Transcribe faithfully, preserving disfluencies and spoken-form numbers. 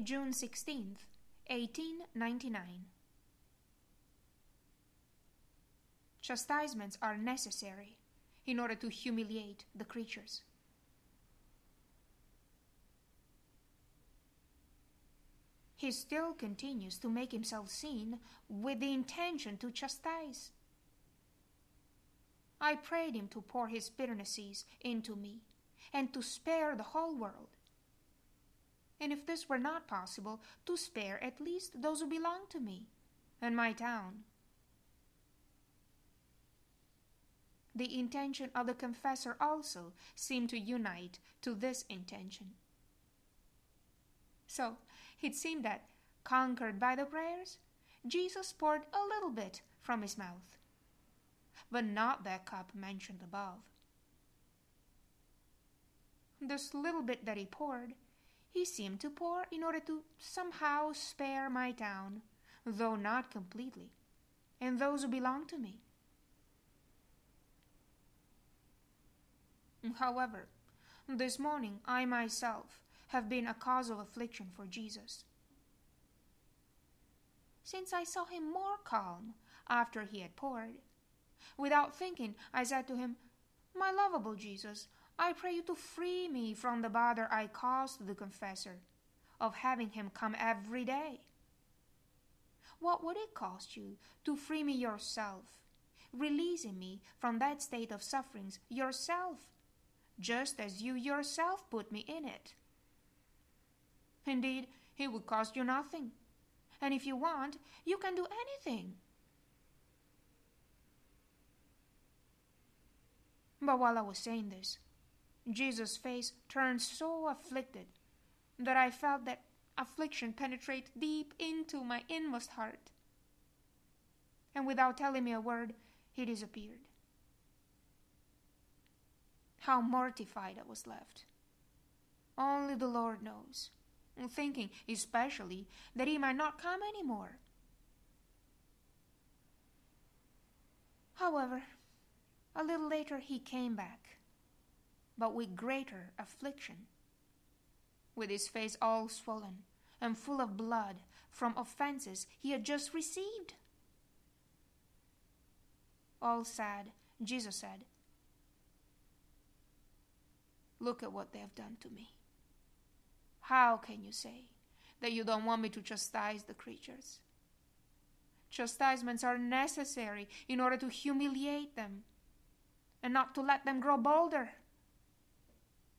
June sixteenth, eighteen ninety-nine. Chastisements are necessary in order to humiliate the creatures. He still continues to make himself seen with the intention to chastise. I prayed him to pour his bitternesses into me and to spare the whole world. And if this were not possible, to spare at least those who belong to me and my town. The intention of the confessor also seemed to unite to this intention. So it seemed that, conquered by the prayers, Jesus poured a little bit from his mouth, but not that cup mentioned above. This little bit that he poured, he seemed to pour in order to somehow spare my town, though not completely, and those who belong to me. However, this morning I myself have been a cause of affliction for Jesus. Since I saw him more calm after he had poured, without thinking, I said to him, "My lovable Jesus, I pray you to free me from the bother I caused the confessor of having him come every day. What would it cost you to free me yourself, releasing me from that state of sufferings yourself, just as you yourself put me in it? Indeed, it would cost you nothing, and if you want, you can do anything." But while I was saying this, Jesus' face turned so afflicted that I felt that affliction penetrate deep into my inmost heart. And without telling me a word, he disappeared. How mortified I was left, only the Lord knows, thinking especially that he might not come any more. However, a little later he came back, but with greater affliction, with his face all swollen and full of blood from offenses he had just received. All sad, Jesus said, "Look at what they have done to me. How can you say that you don't want me to chastise the creatures? Chastisements are necessary in order to humiliate them and not to let them grow bolder."